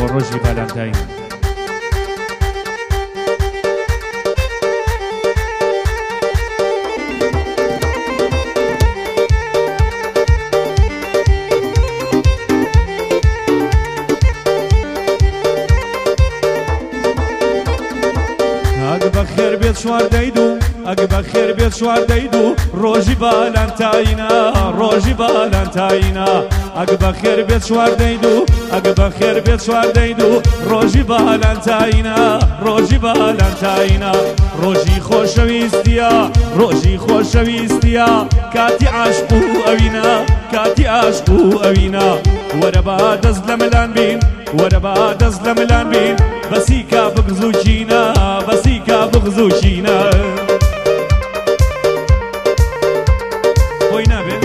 ڕۆژی ڤالەنتاین. بەخێر بێت شواردەی دوو ئەگە بەخێر بێت شواردەی دوو ڕۆژی ڤالەنتاینە ڕۆژی ڤالەنتاینە ئەگە بەخێر بێت شواردەی دوو ئەگە بەخێر بێت شواردەی دوو ڕۆژی ڤالەنتاینە ڕۆژی ڤالەنتاینە ڕۆژی خۆشەویستیە ڕۆژی خۆشەویستیە کاتی عاشق و ئەوینە کاتی عاشق و ئەوینە وەرە با دەست لە ملان بین وەرە با دەست لە ملان بین بەسیکە بغزوچینە بەسیکە بغزوچینە خۆی نابێت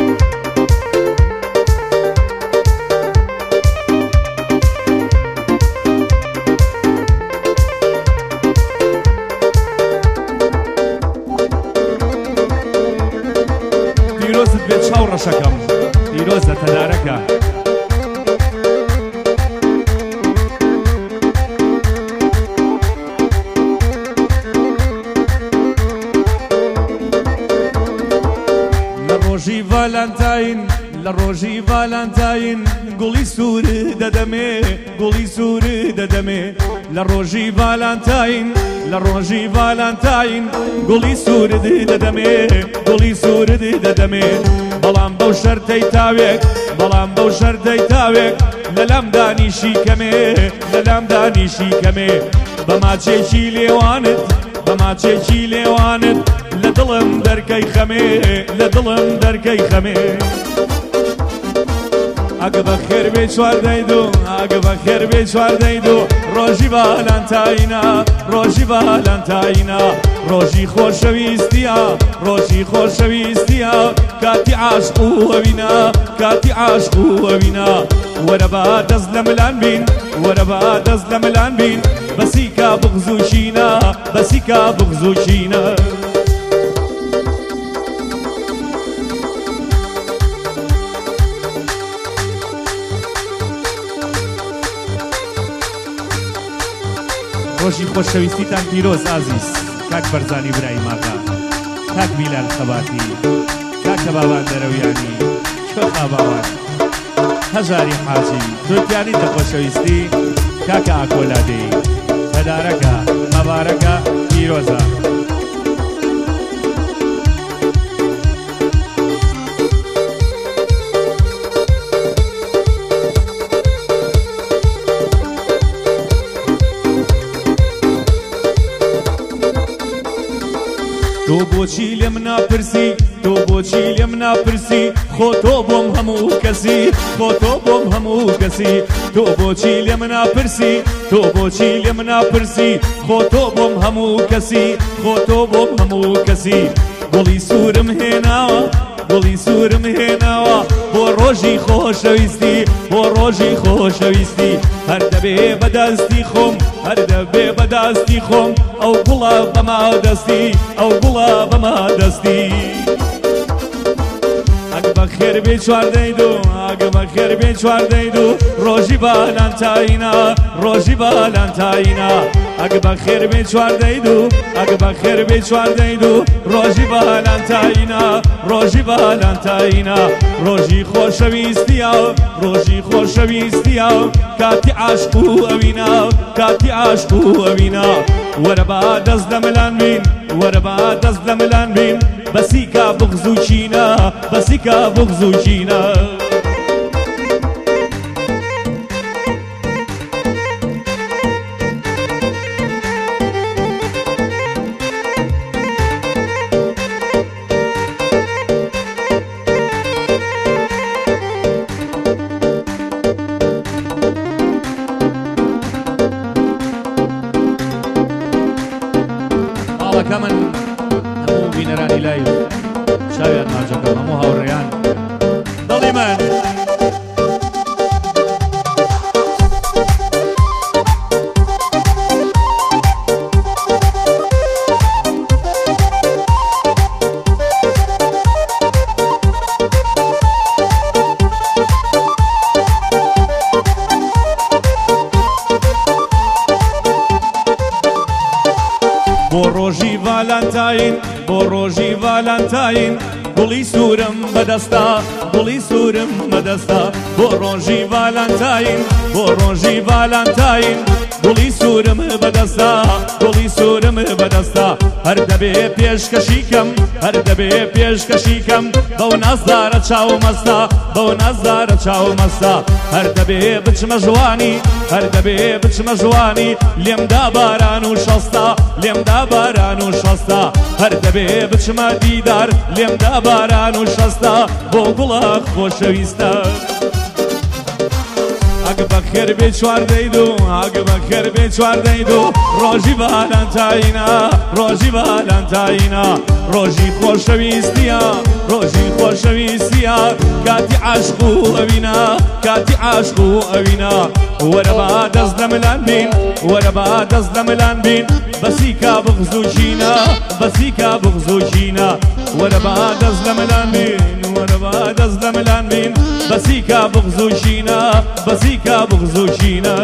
پیرۆزت بێت چاو ڕەشەکەم پیرۆزە تەدارەکە ڕۆژی ڤالەنتاین لە ڕۆژی ڤالەنتاین گوڵی سوور دەدەمێ گوڵی سوور دەدەمێ لە ڕۆژی ڤالەنتاین لە ڕۆژی ڤالەنتاین گوڵی سوور دەدەمێ گوڵی سوور دەدەمێ بەڵام بەو شەرتەی تاوێک بەڵام بەو شەرتەی تاوێک لەلام دانیشی کەمێ لەلام دانیشی کەمێ بە ماچێکی لێوانت بە ماچێکی لێوانت لە دڵم دەرکەی خەمێ لە دڵم دەرکەی خەمێ ئەگە بەخێر بێ چواردەی دوو ئەگە بەخێر بێ چواردەی دوو ڕۆژی ڤالەنتاینە ڕۆژی ڤالەنتاینە ڕۆژی خۆشەویستیە ڕۆژی خۆشەویستیە کاتی عاشق و ئەوینە کاتی عاشق و ئەوینە وەرە با دەست لە ملان بین وەرە با دەست لە ملان بین بەسیکە بغزوچینە بەسیکە بغزوچینە ڕۆژی خۆشەویستیتان پیرۆز ئازیز کاک بەرزانی برای ماغا کاک بیلال خەباتی کاکە باوان دەرەویانی شۆخا باوان هەژاری حاجی تۆتیانی دە خۆشەویستی کاکە ئاکۆلادەی هەدارەکە مەبارەکە پیرۆزە تۆ بۆچی لێم ناپرسی تۆ بۆچی لێم ناپرسی خۆ تۆ بۆم هەموو کەسی خۆ تۆ بۆم هەموو کەسی تۆ بۆچی لێم ناپرسی تۆ بۆچی لێم ناپرسی خۆ تۆ بۆم هەموو کەسی خۆ تۆ بۆم هەموو کەسی گوڵی سوورم هێناوە گوڵی سوورم هێناوە بۆ ڕۆژی خۆشەویستی بۆ ڕۆژی خۆشەویستی هەر دەبێ بەدەستی خۆم هەر دەبێ بەدەستی خۆم ئەو گوڵە بەما دەستی ئەو گوڵە بەما دەستی ئەگە بەخێر بێ چواردەی دوو ئەگە بەخێر بێ چواردەی دوو ڕۆژی ڤالەنتاینە ڕۆژی ڤالەنتاینە ئەگە بەخێر بێ چواردەی دوو ئەگە بەخێر بێ چواردەی دوو ڕۆژی ڤالەنتاینە ڕۆژی ڤالەنتاینە ڕۆژی خۆشەویستیە ڕۆژی خۆشەویستیە کاتی عاشق و ئەوینە کاتی عاشق و ئەوینە وەرە با دەست لە ملان بین وەرە با دەست لە ملان بین بەسیکە بغزوچینە بەسیکە بغزوچینە ماڵەکە من هەموو بینەرانی لایف شاویان ماجەکەم هەموو هاوڕێیان دڵی من ڤالانتاین بۆ ڕۆژی ڤالانتاین گوڵی سوورم بەدەستا گوڵی سوورم بەدەستا بۆ ڕۆژی ڤالانتاین بۆ ڕۆژی ڤالانتاین گوڵی سوورم بەدەستا گوڵی سوورم بەدەستا هەر دەبێ پێشکەشیکەم هەر دەبێ پێشکەشیکەم بەو نازدارە چاو مەستا بەو نازدارە چاو مەستا هەر دەبێ بچمە ژوانی هەر دەبێ بچمە ژوانی لێمدا باران و شەستا لێمدا باران و شەستا هەر دەبێ بچمە دیدار لێمدا باران و شەستا بۆ گوڵە خۆشەویستە ئەگە بەخێر بێ چواردەی دوو ئەگە بەخێر بێ چواردەی دوو ڕۆژی ڤالانتاینە ڕۆژی ڤالانتاینە ڕۆژی خۆشەویستیە ڕۆژی خۆشەویستیە کاتی عاشق و ئەوینە کاتی عاشق و ئەوینە وەرە با دەست لە ملان بین وەرە با دەست لە ملان بین بەسیکا بغز و کینە بەسیکا بغز و کینە وەرە با دەست لە ملان بین وەرە با دەست لە ملان بین بەسیکا بغز و کینە بەسیکا بغز و کینە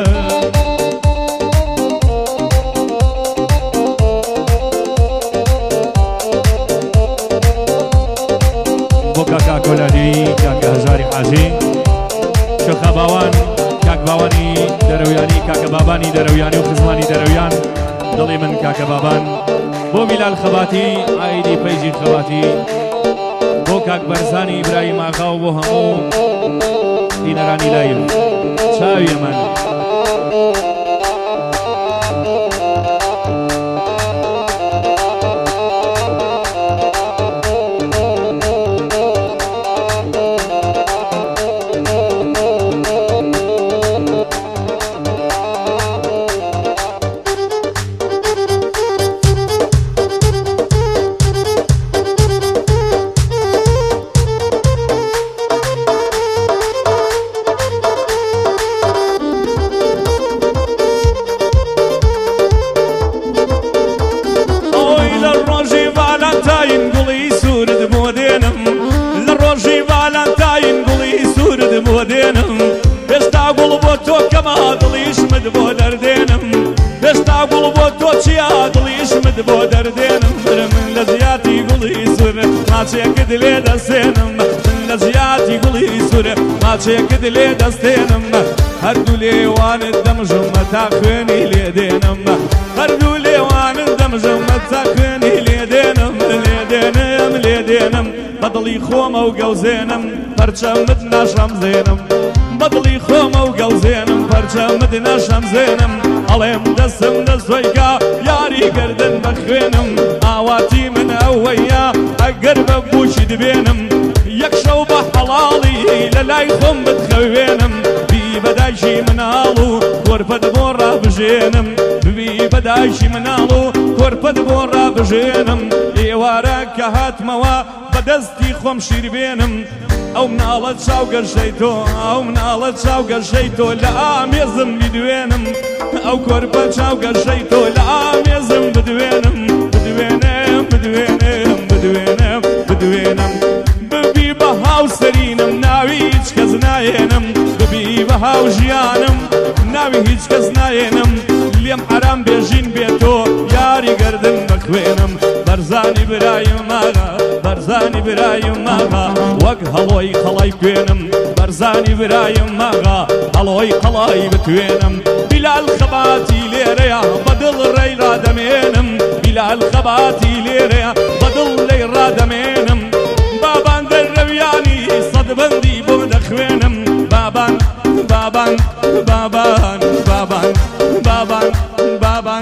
بۆ کاکا کۆلانی کاکە هەژاری حاجی شۆخە باوان کاک باوانی دەرەویانی کاکە بابانی دەرەویانی و خزمانی دەرەویان دڵی من کاکە بابان بۆ میلال خەباتی ئایدی پەیجی خەباتی بۆ کاک بەرزانی ئیبراهیم ئاغا و بۆ هەموو دینەرانی لایف چاوی من بۆ دەردێنم من لە زیاتی گوڵی سوور ماچێکت لێ دەستێنم من لە زیاتی گوڵی سوور ماچێکت لێ دەستێنم هەردوو لێوانت دەمژمە تا خوێنی لێ دێنم هەردوو لێوانت دەمژمە تا خوێنی لێ دێنم لێ دێنم لێ دێنم بەدڵی خۆمە و گەوزێنم پەرچەمت ناشەم زێنم بەدڵی خۆمە و گەوزێنم پەرچەمت ناشەم زێنم ئەڵێم دەستم دەستۆیکە یاری گردن بەخوێنم ئاواتی من ئەوەیە ئەگەر بە بوشی دبێنم یەک شەو بە حەڵاڵی لە لای خۆم بتخەوێنم بی بەدایشی مناڵ و کۆرپەت بۆ ڕابژێنم ببی بەدایشی مناڵ و کۆرپەت بۆ ڕابژێنم ئێوارە کە هاتمەوە بەدەستی خۆم شیربێنم ئەو مناڵە چاوگەشەی تۆ ئەو مناڵە چاوگەشەی تۆ لە ئامێزم بیدوێنم ئەو کۆرپە چاوگەشەی تۆ لە ئامێزم بدوێنم بدوێنم بدوێنم بدوێنم بدوێنم ببی بە هاوسەرینم ناوی هیچ کەس نایێنم ببی بە هاو ژیانم ناوی هیچ کەس نایێنم لێم حرام بێژین بێتۆ یاری گردن بەخوێنم بەرزانی برایم ماغا بەرزانی برایم ماغا وەک هەڵۆی خەڵای کوێنم بەرزانی برایم ماغا هەڵۆی خەڵای بتوێنم بیلال خەباتی لێرەیە بەدڵ ڕێی ڕادەمێنم بیلال خەباتی لێرەیە بەدڵ لێی ڕادەمێنم بابان دەرەویانی سەدبەندی بۆ دەخوێنم بابان بابان بابان بابان بابان بابان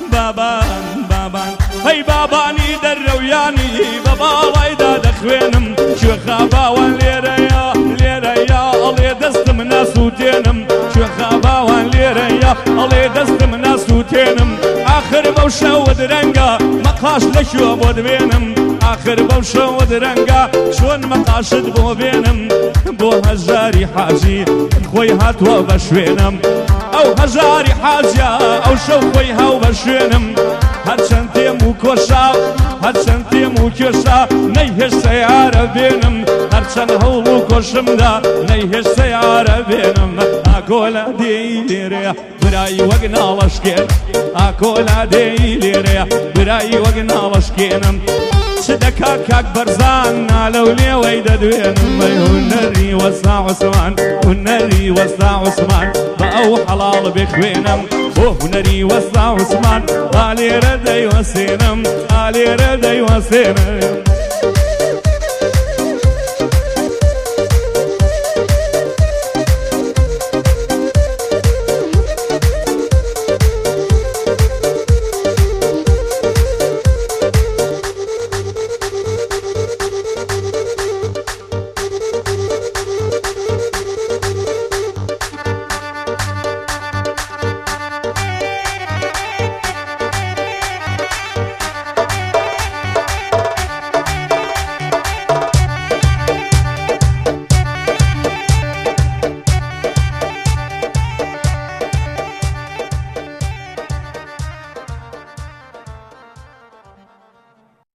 بابان بابان هەی بابانی دەرەویانی بە باڵایدا دەخوێنم شوێخا باوان لێرەیە لێرەیە ئەڵێ دەستم ناسووتێنم شوێخا باوان لێرەیە ئەڵێ دەستم ناسووتێنم ئاخر بەو شەوە درەنگە مەقاش لە شوێ بۆ دبێنم ئاخر بەو شەوە درەنگە چۆن مەقاشت بۆ بێنم بۆ هەژاری حاجی خۆی هاتووە بە شوێنم ئەو هەژاری حاجە ئەو شەو خۆی هاو بە شوێنم هەرچەند تێم و کۆشا هەرچەند تێم و کێشا نەیهێش سەیارە بێنم هەرچەند هەوڵ و کۆشمدا نەیهێش سەیارە بێنم ئاکۆلا دێی لێرەیە برایی وەک ناڵەشکێن ئاکۆلا دێی لێرەیە برایی وەک ناڵەشکێنم چ دەکا کاک بەرزان نالە و لێوەی دەدوێنم هونەری وەستا عوسمان هونەری وەستا عوسمان بە ئەو حەڵاڵ بخوێنم بۆ هونەری وەستا عوسمان ئالێرە دەیوەسێنم ئالێرە دەیوەسێنم